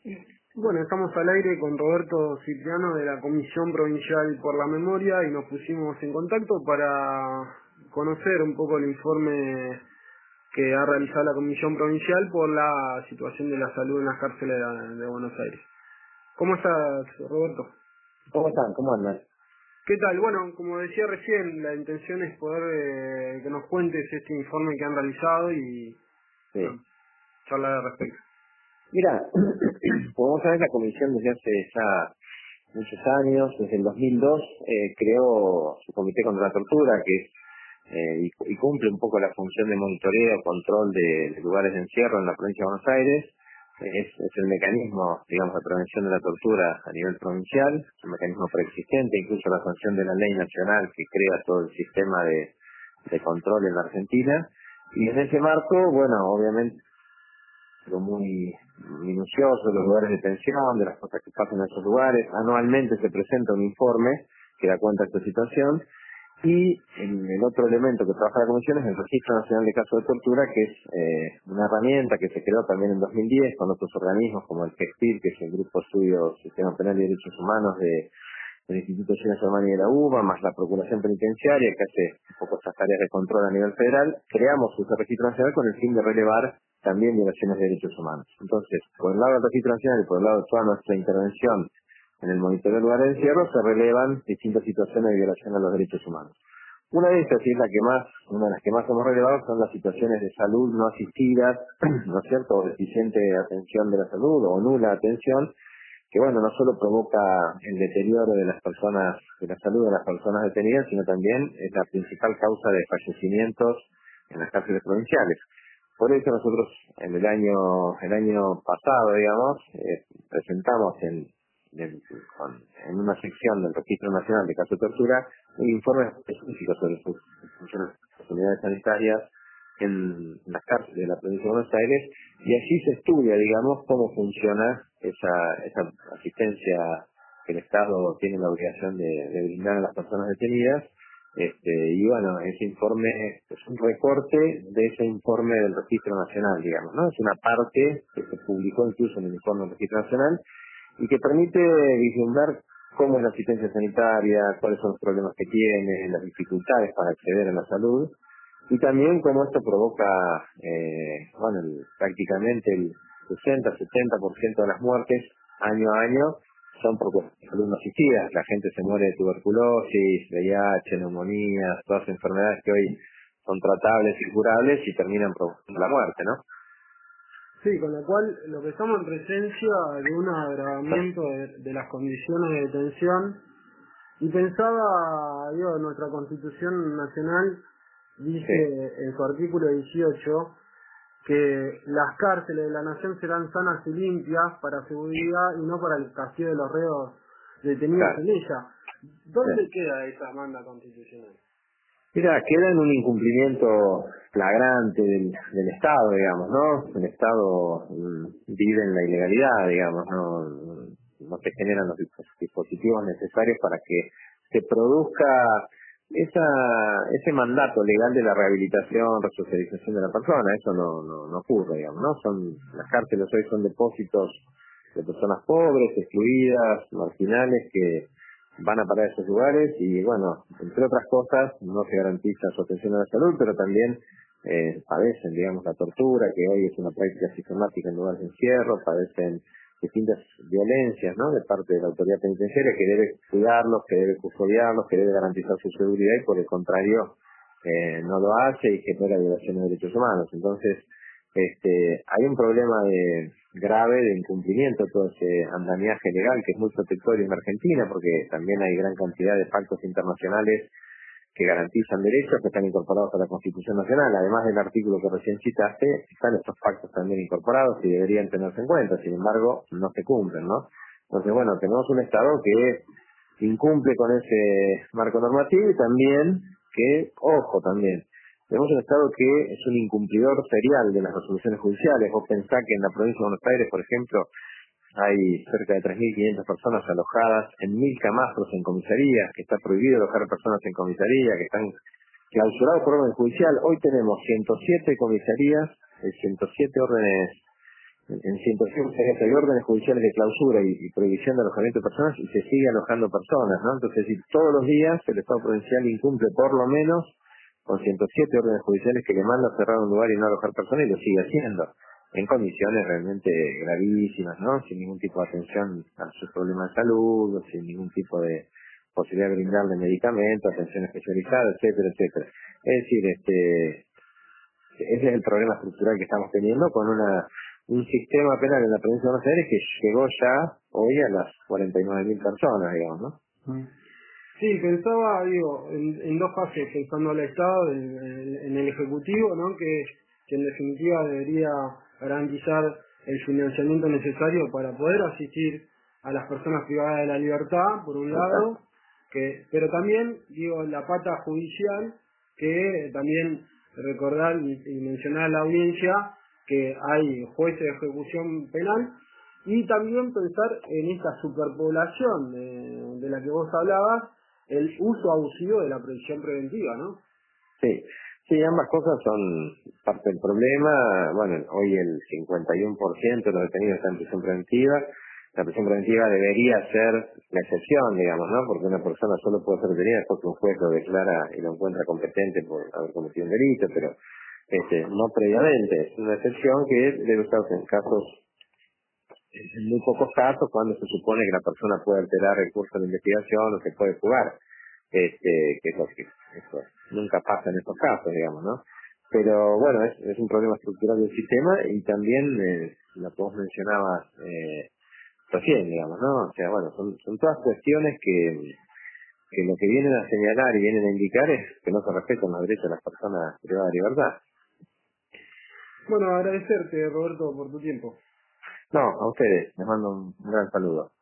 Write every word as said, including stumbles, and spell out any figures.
Bueno, estamos al aire con Roberto Cipriano de la Comisión Provincial por la Memoria y nos pusimos en contacto para conocer un poco el informe que ha realizado la Comisión Provincial por la situación de la salud en las cárceles de, de Buenos Aires. ¿Cómo estás, Roberto? ¿Cómo están? ¿Cómo andan? ¿Qué tal? Bueno, como decía recién, la intención es poder eh, que nos cuentes este informe que han realizado y Sí. bueno, charlar al respecto. Mira, como sabes, la Comisión desde hace ya muchos años, desde el dos mil dos, eh, creó su Comité contra la Tortura, que es, eh, y, y cumple un poco la función de monitoreo, control de, de lugares de encierro en la provincia de Buenos Aires. Es, es el mecanismo, digamos, de prevención de la tortura a nivel provincial, es un mecanismo preexistente, incluso la sanción de la ley nacional que crea todo el sistema de, de control en la Argentina. Y en ese marco, bueno, obviamente, lo muy minucioso de los lugares de detención, de las cosas que pasan en esos lugares. Anualmente se presenta un informe que da cuenta de esta situación. Y el, el otro elemento que trabaja la Comisión es el Registro Nacional de Casos de Tortura, que es eh, una herramienta que se creó también en dos mil diez con otros organismos como el GESPIR, que es el Grupo Estudio Sistema Penal y Derechos Humanos de, del Instituto Gina Germani de la UBA, más la Procuración Penitenciaria, que hace un poco estas tareas de control a nivel federal. Creamos ese Registro Nacional con el fin de relevar también violaciones de derechos humanos. Entonces, por el lado del Registro Nacional y por el lado de toda nuestra intervención en el monitoreo de lugares de encierro, se relevan distintas situaciones de violación a los derechos humanos. Una de estas, y es la que más, una de las que más hemos relevado, son las situaciones de salud no asistidas, ¿no es cierto?, o deficiente atención de la salud, o nula atención, que bueno, no solo provoca el deterioro de las personas, de la salud de las personas detenidas, sino también es la principal causa de fallecimientos en las cárceles provinciales. Por eso nosotros en el año, el año pasado, digamos, eh, presentamos en Del, con, en una sección del Registro Nacional de Casos de Tortura un informe específico sobre sus funciones de las unidades sanitarias en las cárceles de la provincia de Buenos Aires, y allí se estudia, digamos, cómo funciona esa, esa asistencia que el Estado tiene la obligación de, de brindar a las personas detenidas. Este, y bueno, ese informe es un recorte de ese informe del Registro Nacional, digamos, ¿no? Es una parte que se publicó incluso en el informe del Registro Nacional y que permite vislumbrar cómo es la asistencia sanitaria, cuáles son los problemas que tiene, las dificultades para acceder a la salud, y también cómo esto provoca, eh, bueno, el, prácticamente el sesenta a setenta por ciento de las muertes año a año son por cuestiones de salud no asistidas. La gente se muere de tuberculosis, V I H, neumonías, todas enfermedades que hoy son tratables y curables y terminan provocando la muerte, ¿no? Sí, con lo cual lo que estamos en presencia de un agravamiento de, de las condiciones de detención, y pensaba, digo, nuestra Constitución Nacional dice sí. en su artículo dieciocho que las cárceles de la nación serán sanas y limpias para seguridad y no para el castigo de los reos detenidos claro. en ella. ¿Dónde sí. queda esa manda constitucional? Mira, queda en un incumplimiento flagrante del, del Estado, digamos, ¿no? El Estado mm, vive en la ilegalidad, digamos, no, no se generan los dispositivos necesarios para que se produzca esa ese mandato legal de la rehabilitación, resocialización de la persona. Eso no, no, no ocurre, digamos, ¿no? Son, las cárceles hoy son depósitos de personas pobres, excluidas, marginales, que van a parar a esos lugares y, bueno, entre otras cosas, no se garantiza su atención a la salud, pero también eh, padecen, digamos, la tortura, que hoy es una práctica sistemática en lugares de encierro, padecen distintas violencias, ¿no?, de parte de la autoridad penitenciaria, que debe cuidarlos, que debe custodiarlos, que debe garantizar su seguridad, y por el contrario, eh, no lo hace y genera violaciones de derechos humanos. Entonces, este, hay un problema de, grave de incumplimiento de todo ese andamiaje legal que es muy protectorio en Argentina, porque también hay gran cantidad de pactos internacionales que garantizan derechos que están incorporados a la Constitución Nacional. Además del artículo que recién citaste, están estos pactos también incorporados y deberían tenerse en cuenta. Sin embargo, no se cumplen, ¿no? Entonces, bueno, tenemos un Estado que incumple con ese marco normativo y también que, ojo también, tenemos un Estado que es un incumplidor serial de las resoluciones judiciales. Vos pensá que en la provincia de Buenos Aires, por ejemplo, hay cerca de tres mil quinientas personas alojadas en mil camastros en comisarías, que está prohibido alojar personas en comisaría, que están clausurados por orden judicial. Hoy tenemos ciento siete comisarías, ciento siete órdenes en ciento cinco hay órdenes judiciales de clausura y, y prohibición de alojamiento de personas y se sigue alojando personas, ¿no? Entonces, si todos los días el Estado provincial incumple por lo menos con ciento siete órdenes judiciales que le manda a cerrar un lugar y no alojar personas y lo sigue haciendo, en condiciones realmente gravísimas, ¿no? Sin ningún tipo de atención a sus problemas de salud, sin ningún tipo de posibilidad de brindarle medicamentos, atención especializada, etcétera, etcétera. Es decir, este, ese es el problema estructural que estamos teniendo con una un sistema penal en la provincia de Buenos Aires que llegó ya hoy a las cuarenta y nueve mil personas, digamos, ¿no? Sí, pensaba, digo, en, en dos fases, pensando al Estado, en, en, en el Ejecutivo, ¿no? Que, que en definitiva debería garantizar el financiamiento necesario para poder asistir a las personas privadas de la libertad, por un lado, que pero también, digo, la pata judicial, que también recordar y, y mencionar a la audiencia que hay jueces de ejecución penal, y también pensar en esta superpoblación de, de la que vos hablabas, el uso abusivo de la prisión preventiva, ¿no? Sí, sí, ambas cosas son parte del problema. Bueno, hoy el cincuenta y uno por ciento de los detenidos están en prisión preventiva. La prisión preventiva debería ser la excepción, digamos, ¿no? Porque una persona solo puede ser detenida después que un juez lo declara y lo encuentra competente por haber cometido un delito, pero este, no previamente. Es una excepción que debe usarse en casos, en muy pocos casos, cuando se supone que la persona puede alterar el curso de investigación o se puede fugar, este, que es lo que eso nunca pasa en estos casos, digamos, ¿no? Pero bueno, es, es un problema estructural del sistema y también eh, lo que vos mencionabas eh, recién, digamos, ¿no? O sea, bueno, son, son todas cuestiones que, que lo que vienen a señalar y vienen a indicar es que no se respetan los derechos de las personas privadas de libertad. Bueno, agradecerte, Roberto, por tu tiempo. No, a ustedes, les mando un gran saludo.